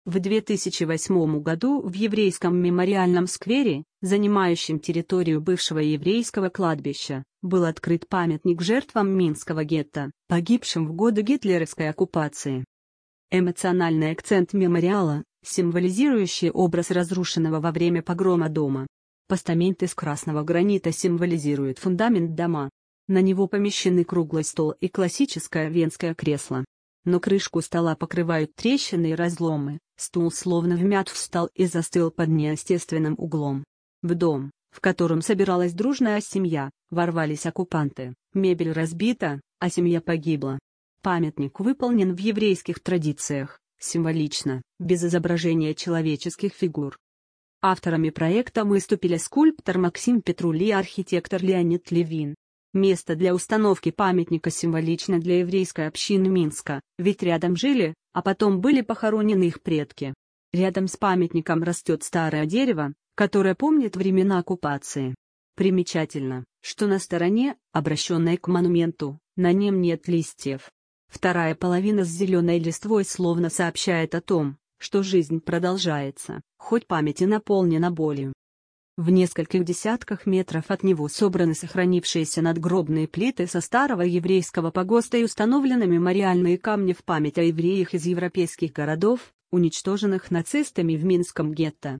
В 2008 году в еврейском мемориальном сквере, занимающем территорию бывшего еврейского кладбища, был открыт памятник жертвам Минского гетто, погибшим в годы гитлеровской оккупации. Эмоциональный акцент мемориала, символизирующий образ разрушенного во время погрома дома. Постамент из красного гранита символизирует фундамент дома. На него помещены круглый стол и классическое венское кресло. Но крышку стола покрывают трещины и разломы, стул словно вмят в стол и застыл под неестественным углом. В дом, в котором собиралась дружная семья, ворвались оккупанты, мебель разбита, а семья погибла. Памятник выполнен в еврейских традициях, символично, без изображения человеческих фигур. Авторами проекта выступили скульптор Максим Петрули и архитектор Леонид Левин. Место для установки памятника символично для еврейской общины Минска, ведь рядом жили, а потом были похоронены их предки. Рядом с памятником растет старое дерево, которое помнит времена оккупации. Примечательно, что на стороне, обращенной к монументу, на нем нет листьев. Вторая половина с зеленой листвой словно сообщает о том, что жизнь продолжается, хоть память и наполнена болью. В нескольких десятках метров от него собраны сохранившиеся надгробные плиты со старого еврейского погоста и установлены мемориальные камни в память о евреях из европейских городов, уничтоженных нацистами в Минском гетто.